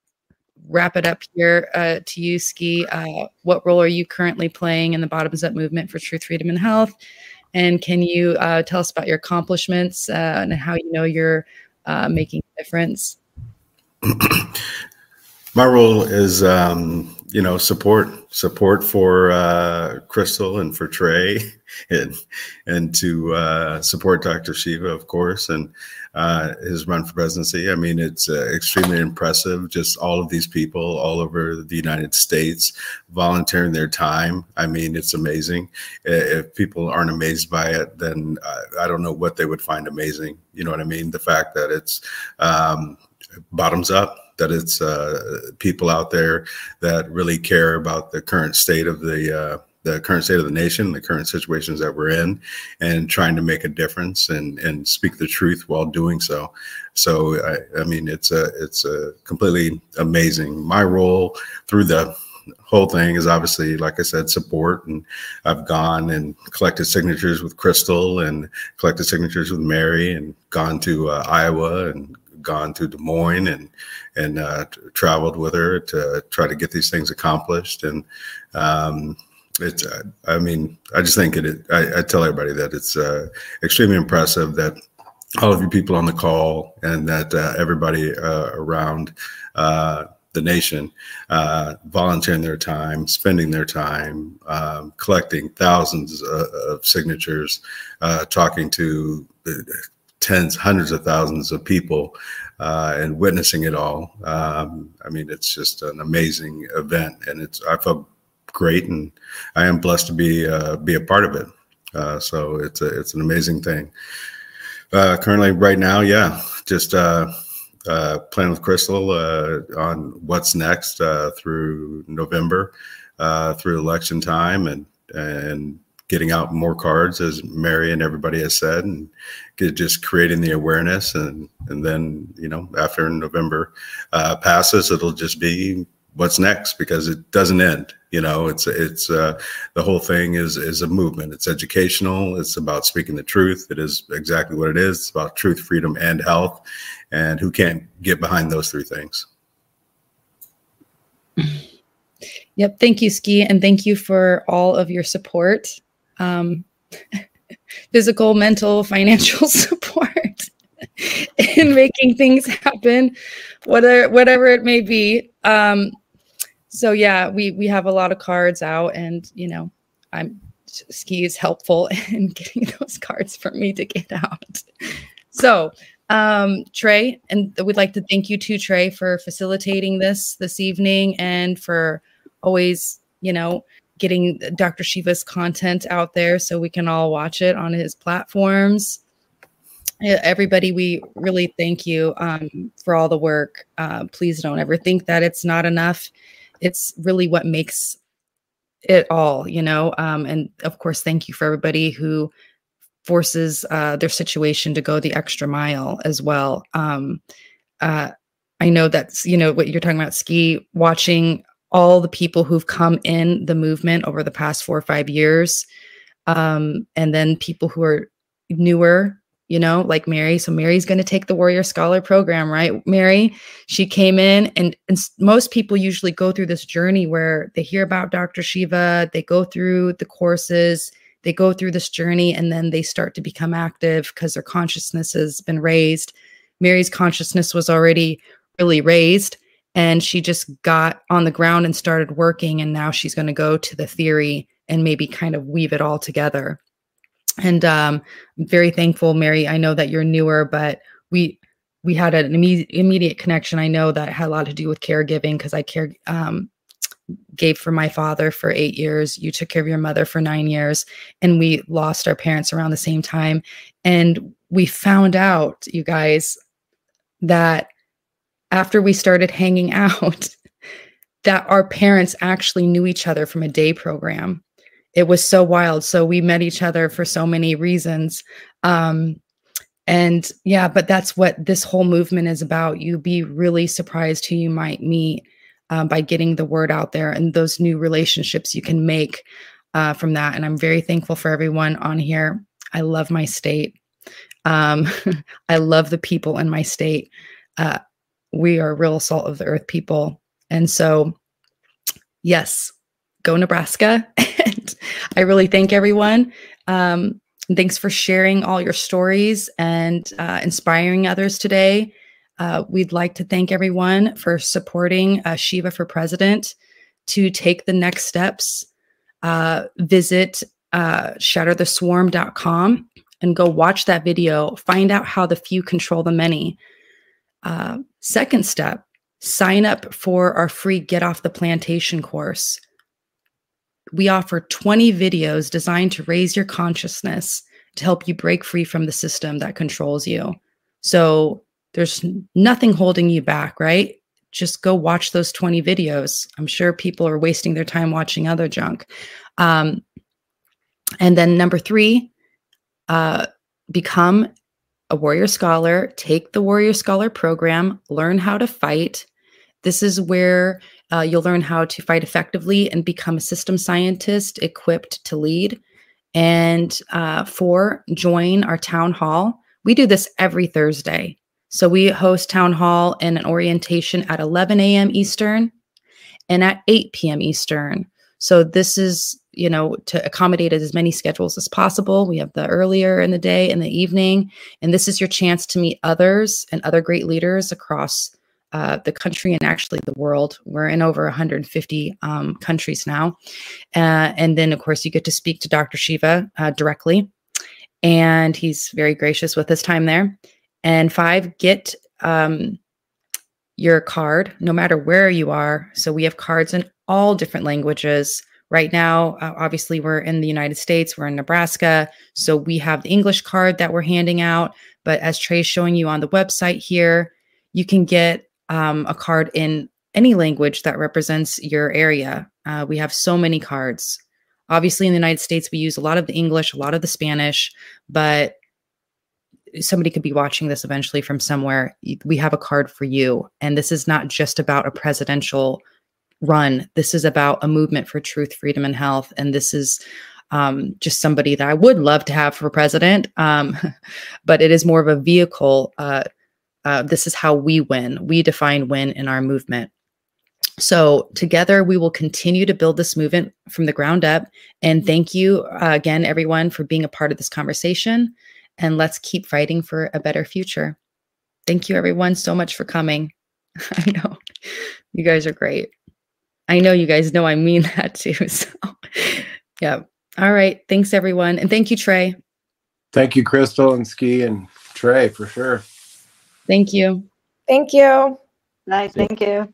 S3: wrap it up here uh, to you, Ski. Uh, what role are you currently playing in the Bottoms Up movement for truth, freedom, and health? And can you uh, tell us about your accomplishments uh, and how you know you're uh, making a difference?
S9: My role is um, you know, support, support for uh, Crystal and for Trey, and and to uh, support Doctor Shiva, of course, and uh, his run for presidency. I mean, it's uh, extremely impressive. Just all of these people all over the United States volunteering their time. I mean, it's amazing. If people aren't amazed by it, then I, I don't know what they would find amazing. You know what I mean? The fact that it's um, bottoms up, that it's uh, people out there that really care about the current state of the uh, the current state of the nation, the current situations that we're in, and trying to make a difference and and speak the truth while doing so. So I, I mean, it's a it's a completely amazing. My role through the whole thing is obviously, like I said, support, and I've gone and collected signatures with Crystal and collected signatures with Mary, and gone to uh, Iowa and gone to Des Moines and and uh, traveled with her to try to get these things accomplished. And um, it's, uh, I mean, I just think it, I, I tell everybody that it's uh, extremely impressive that all of you people on the call and that uh, everybody uh, around uh, the nation uh, volunteering their time, spending their time, um, collecting thousands of, of signatures, uh, talking to tens, hundreds of thousands of people, uh, and witnessing it all. Um, I mean, it's just an amazing event, and it's, I felt great, and I am blessed to be, uh, be a part of it. Uh, so it's a, it's an amazing thing. Uh, currently right now, yeah, just, uh, uh, playing with Crystal, uh, on what's next, uh, through November, uh, through election time, and, and, getting out more cards, as Mary and everybody has said, and get, just creating the awareness. And, and then, you know, after November uh, passes, it'll just be what's next, because it doesn't end. You know, it's, it's uh, the whole thing is, is a movement. It's educational. It's about speaking the truth. It is exactly what it is. It's about truth, freedom, and health. And who can't get behind those three things?
S3: Yep. Thank you, Ski. And thank you for all of your support. Um, physical, mental, financial support in making things happen, whatever, whatever it may be. Um, so yeah, we, we have a lot of cards out, and, you know, I'm Ski is helpful in getting those cards for me to get out. So, um, Trey, and we'd like to thank you too, Trey, for facilitating this, this evening, and for always, you know, getting Doctor Shiva's content out there so we can all watch it on his platforms. Everybody, we really thank you um, for all the work. Uh, please don't ever think that it's not enough. It's really what makes it all, you know. Um, and of course, thank you for everybody who forces uh, their situation to go the extra mile as well. Um, uh, I know that's, you know, what you're talking about, Ski, watching all the people who've come in the movement over the past four or five years. Um, and then people who are newer, you know, like Mary. So Mary's going to take the Warrior Scholar program, right? Mary, she came in, and, and most people usually go through this journey where they hear about Doctor Shiva, they go through the courses, they go through this journey, and then they start to become active because their consciousness has been raised. Mary's consciousness was already really raised, and she just got on the ground and started working. And now she's going to go to the theory and maybe kind of weave it all together. And um, I'm very thankful, Mary. I know that you're newer, but we we had an immediate, immediate connection. I know that had a lot to do with caregiving, because I care, um, gave for my father for eight years. You took care of your mother for nine years. And we lost our parents around the same time. And we found out, you guys, that after we started hanging out, that our parents actually knew each other from a day program. It was so wild. So we met each other for so many reasons. Um, and yeah, but that's what this whole movement is about. You'd be really surprised who you might meet uh, by getting the word out there, and those new relationships you can make uh, from that. And I'm very thankful for everyone on here. I love my state. Um, I love the people in my state. Uh, we are real salt of the earth people. And so, yes, go Nebraska. And I really thank everyone. Um, and thanks for sharing all your stories and uh, inspiring others today. Uh, we'd like to thank everyone for supporting uh, Shiva for President. to take the next steps, uh, visit uh, shatter the swarm dot com and go watch that video. Find out how the few control the many. Uh, second step, sign up for our free Get Off the Plantation course. We offer twenty videos designed to raise your consciousness to help you break free from the system that controls you. So there's nothing holding you back, right? Just go watch those twenty videos. I'm sure people are wasting their time watching other junk. Um, and then number three, uh, become a warrior scholar, take the warrior scholar program, learn how to fight. This is where uh, you'll learn how to fight effectively and become a system scientist equipped to lead. And uh, four, join our town hall. We do this every Thursday. So we host town hall and an orientation at eleven a.m. Eastern and at eight p.m. Eastern. So this is, you know, to accommodate as many schedules as possible. We have the earlier in the day and the evening, and this is your chance to meet others and other great leaders across uh, the country and actually the world. We're in over one hundred fifty um, countries now. Uh, and then, of course, you get to speak to Doctor Shiva uh, directly, and he's very gracious with his time there. And five, get um, your card, no matter where you are. So we have cards in all different languages. Right now, uh, obviously, we're in the United States, we're in Nebraska. So we have the English card that we're handing out. But as Trey's showing you on the website here, you can get um, a card in any language that represents your area. Uh, we have so many cards. Obviously, in the United States, we use a lot of the English, a lot of the Spanish, but somebody could be watching this eventually from somewhere. We have a card for you. And this is not just about a presidential run. This is about a movement for truth, freedom, and health. And this is um, just somebody that I would love to have for president. Um, but it is more of a vehicle. Uh, uh, this is how we win. We define win in our movement. So together we will continue to build this movement from the ground up. And thank you uh, again, everyone, for being a part of this conversation. And let's keep fighting for a better future. Thank you, everyone, so much for coming. I know you guys are great. I know you guys know I mean that too. So, yeah. All right. Thanks, everyone. And thank you, Trey.
S6: Thank you, Crystal and Ski and Trey, for sure.
S3: Thank you.
S4: Thank you.
S8: Nice. Thank you.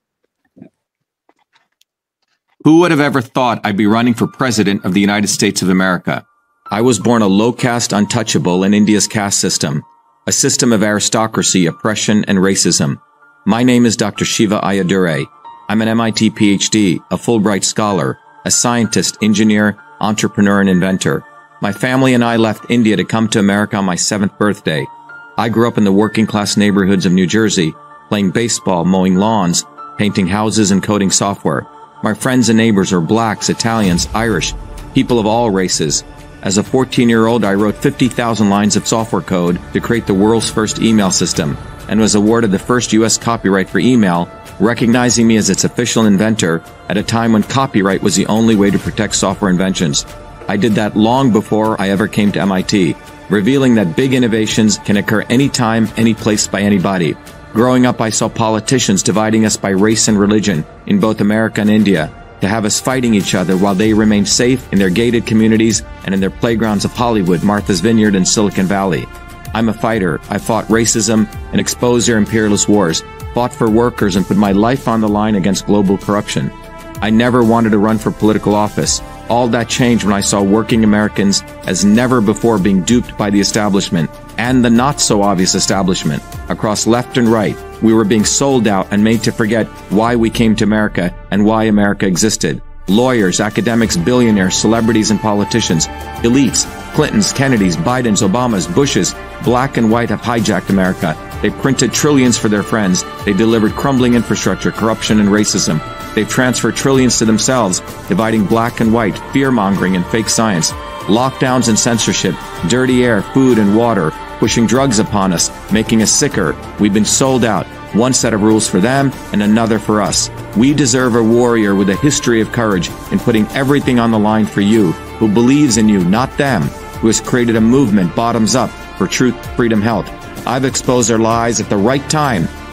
S10: Who would have ever thought I'd be running for president of the United States of America? I was born a low-caste untouchable in India's caste system, a system of aristocracy, oppression, and racism. My name is Doctor Shiva Ayyadurai. I'm an M I T P H D, a Fulbright scholar, a scientist, engineer, entrepreneur, and inventor. My family and I left India to come to America on my seventh birthday. I grew up in the working-class neighborhoods of New Jersey, playing baseball, mowing lawns, painting houses, and coding software. My friends and neighbors are blacks, Italians, Irish, people of all races. As a fourteen-year-old, I wrote fifty thousand lines of software code to create the world's first email system, and was awarded the first U S copyright for email, recognizing me as its official inventor at a time when copyright was the only way to protect software inventions. I did that long before I ever came to M I T, revealing that big innovations can occur anytime, any place, by anybody. Growing up, I saw politicians dividing us by race and religion in both America and India, to have us fighting each other while they remain safe in their gated communities and in their playgrounds of Hollywood, Martha's Vineyard, and Silicon Valley. I'm a fighter. I fought racism and exposed their imperialist wars, fought for workers, and put my life on the line against global corruption. I never wanted to run for political office. All that changed when I saw working Americans as never before being duped by the establishment and the not-so-obvious establishment. Across left and right, we were being sold out and made to forget why we came to America and why America existed. Lawyers, academics, billionaires, celebrities, and politicians, elites, Clintons, Kennedys, Bidens, Obamas, Bushes, black and white, have hijacked America. They printed trillions for their friends. They delivered crumbling infrastructure, corruption, and racism. They've transferred trillions to themselves, dividing black and white, fear-mongering, and fake science. Lockdowns and censorship, dirty air, food, and water, pushing drugs upon us, making us sicker. We've been sold out. One set of rules for them and another for us. We deserve a warrior with a history of courage in putting everything on the line for you, who believes in you, not them, who has created a movement bottoms up for truth, freedom, health. I've exposed their lies at the right time,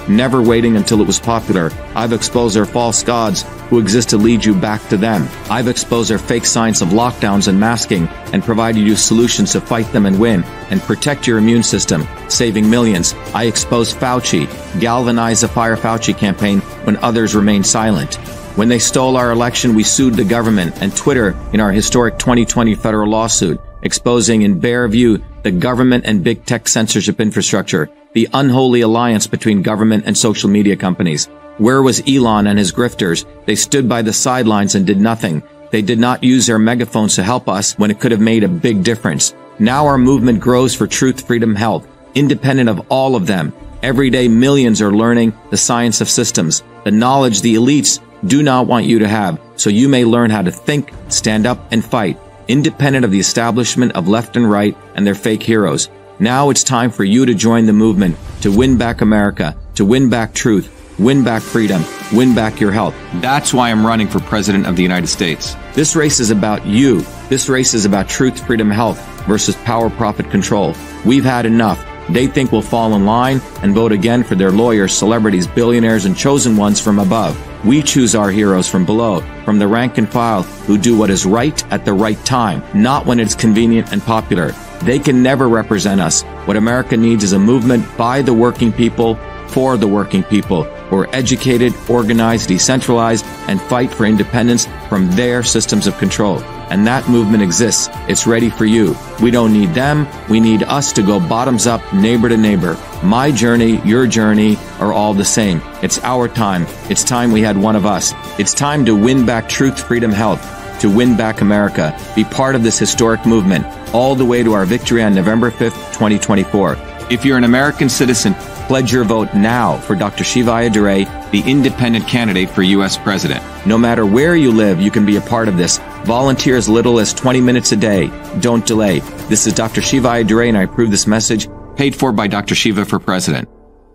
S10: never waiting until it was popular. I've exposed their false gods who exist to lead you back to them. I've exposed their fake science of lockdowns and masking and provided you solutions to fight them and win and protect your immune system, saving millions. I exposed Fauci, galvanized the Fire Fauci campaign when others remained silent. When they stole our election, we sued the government and Twitter in our historic twenty twenty federal lawsuit, exposing in bare view the government and big tech censorship infrastructure, the unholy alliance between government and social media companies. Where was Elon and his grifters? They stood by the sidelines and did nothing. They did not use their megaphones to help us when it could have made a big difference. Now our movement grows for truth, freedom, health, independent of all of them. Every day, millions are learning the science of systems, the knowledge the elites do not want you to have, so you may learn how to think, stand up, and fight, independent of the establishment of left and right and their fake heroes. Now it's time for you to join the movement, to win back America, to win back truth, win back freedom, win back your health. That's why I'm running for President of the United States. This race is about you. This race is about truth, freedom, health versus power, profit, control. We've had enough. They think we'll fall in line and vote again for their lawyers, celebrities, billionaires, and chosen ones from above. We choose our heroes from below, from the rank and file, who do what is right at the right time, not when it's convenient and popular. They can never represent us. What America needs is a movement by the working people, for the working people, who are educated, organized, decentralized, and fight for independence from their systems of control. And that movement exists. It's ready for you. We don't need them. We need us to go bottoms up, neighbor to neighbor. My journey, your journey are all the same. It's our time. It's time we had one of us. It's time to win back truth, freedom, health, to win back America. Be part of this historic movement all the way to our victory on November fifth, twenty twenty-four. If you're an American citizen, pledge your vote now for Doctor Shiva Ayyadurai, the independent candidate for U S President. No matter where you live, you can be a part of this. Volunteer as little as twenty minutes a day. Don't delay. This is Doctor Shiva Ayyadurai, and I approve this message, paid for by Doctor Shiva for President.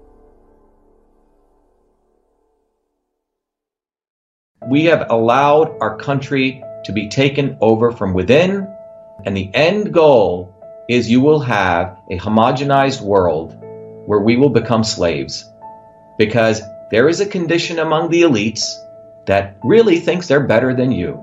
S11: We have allowed our country to be taken over from within, and the end goal is you will have a homogenized world where we will become slaves, because there is a condition among the elites that really thinks they're better than you,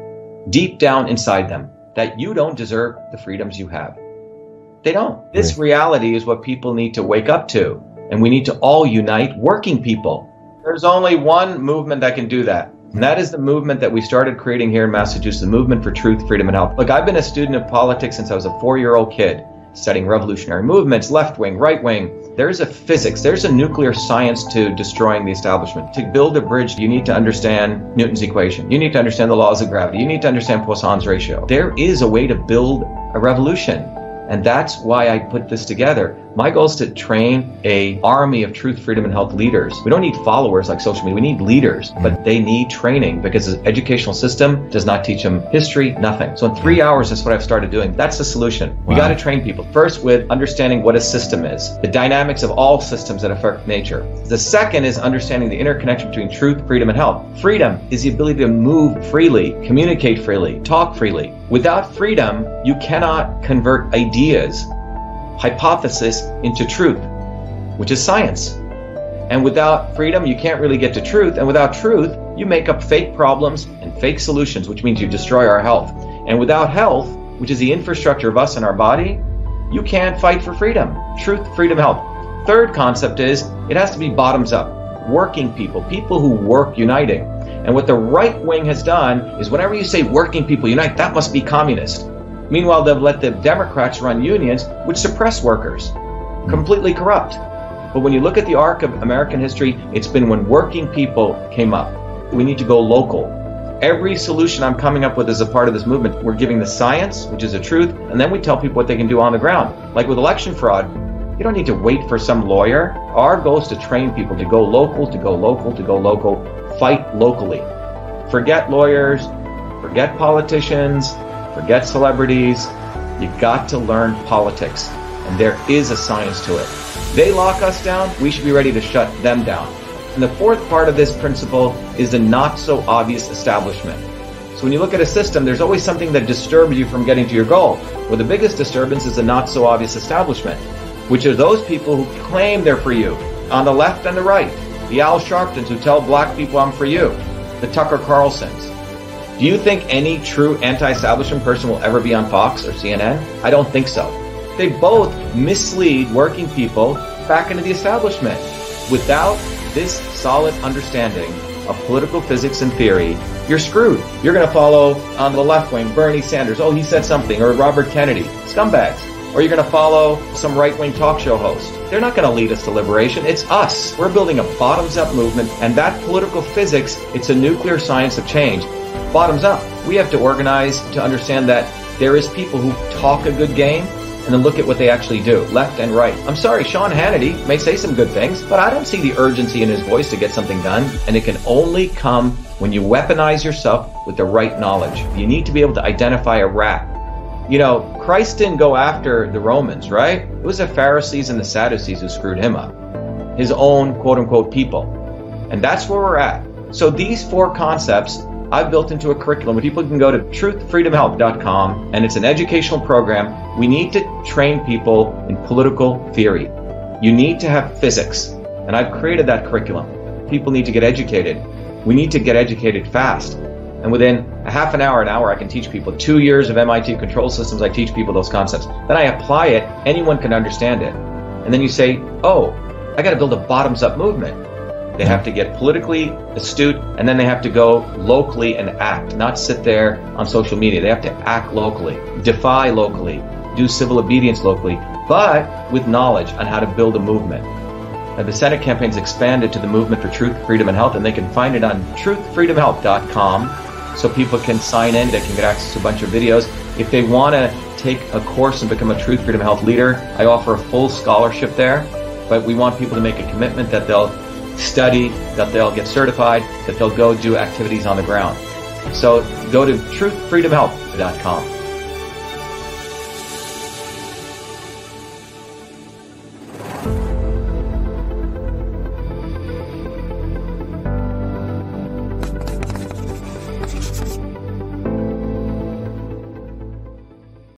S11: deep down inside them, that you don't deserve the freedoms you have. They don't. This reality is what people need to wake up to, and we need to all unite working people. There's only one movement that can do that, and that is the movement that we started creating here in Massachusetts, the Movement for Truth, Freedom, and Health. Look, I've been a student of politics since I was a four-year-old kid, studying revolutionary movements, left-wing, right-wing. There's a physics, there's a nuclear science to destroying the establishment. To build a bridge, you need to understand Newton's equation. You need to understand the laws of gravity. You need to understand Poisson's ratio. There is a way to build a revolution. And that's why I put this together. My goal is to train a army of truth, freedom, and health leaders. We don't need followers like social media. We need leaders, but they need training because the educational system does not teach them history, nothing. So in three hours, that's what I've started doing. That's the solution. Wow. We got to train people. First, with understanding what a system is, the dynamics of all systems that affect nature. The second is understanding the interconnection between truth, freedom, and health. Freedom is the ability to move freely, communicate freely, talk freely. Without freedom, you cannot convert ideas, hypothesis into truth, which is science. And without freedom, you can't really get to truth. And without truth, you make up fake problems and fake solutions, which means you destroy our health. And without health, which is the infrastructure of us and our body, you can't fight for freedom. Truth, freedom, health. Third concept is it has to be bottoms up. Working people, people who work uniting. And what the right wing has done is whenever you say working people unite, that must be communist. Meanwhile, they've let the Democrats run unions, which suppress workers, completely corrupt. But when you look at the arc of American history, it's been when working people came up. We need to go local. Every solution I'm coming up with as a part of this movement, we're giving the science, which is the truth, and then we tell people what they can do on the ground. Like with election fraud, you don't need to wait for some lawyer. Our goal is to train people to go local, to go local, to go local, fight locally. Forget lawyers, forget politicians, forget celebrities. You got to learn politics, and there is a science to it. They lock us down, we should be ready to shut them down. And the fourth part of this principle is the not so obvious establishment. So when you look at a system, there's always something that disturbs you from getting to your goal. Well, the biggest disturbance is the not so obvious establishment, which are those people who claim they're for you. on the left and the right, the Al Sharptons who tell black people I'm for you, the Tucker Carlsons. Do you think any true anti-establishment person will ever be on Fox or C N N? I don't think so. They both mislead working people back into the establishment. Without this solid understanding of political physics and theory, you're screwed. You're going to follow on the left wing Bernie Sanders. Oh, he said something. Or Robert Kennedy. Scumbags. Or you're going to follow some right-wing talk show host. They're not going to lead us to liberation. It's us. We're building a bottoms-up movement, and that political physics, it's a nuclear science of change. Bottoms up. We have to organize to understand that there is people who talk a good game, and then look at what they actually do, left and right. I'm sorry, Sean Hannity may say some good things, but I don't see the urgency in his voice to get something done, and it can only come when you weaponize yourself with the right knowledge. You need to be able to identify a rat. You know, Christ didn't go after the Romans, right? It was the Pharisees and the Sadducees who screwed him up. His own quote-unquote people. And that's where we're at. So these four concepts I've built into a curriculum where people can go to truth freedom help dot com, and it's an educational program. We need to train people in political theory. You need to have physics, and I've created that curriculum. People need to get educated. We need to get educated fast. And within a half an hour, an hour, I can teach people. Two years of M I T control systems, I teach people those concepts. Then I apply it, anyone can understand it. And then you say, oh, I got to build a bottoms-up movement. They have to get politically astute, and then they have to go locally and act, not sit there on social media. They have to act locally, defy locally, do civil obedience locally, but with knowledge on how to build a movement. Now, the Senate campaign's expanded to the Movement for Truth, Freedom, and Health, and they can find it on truth freedom help dot com, so people can sign in, they can get access to a bunch of videos. If they want to take a course and become a Truth, Freedom, Health leader, I offer a full scholarship there, but we want people to make a commitment that they'll study, that they'll get certified, that they'll go do activities on the ground. So go to truth freedom help dot com.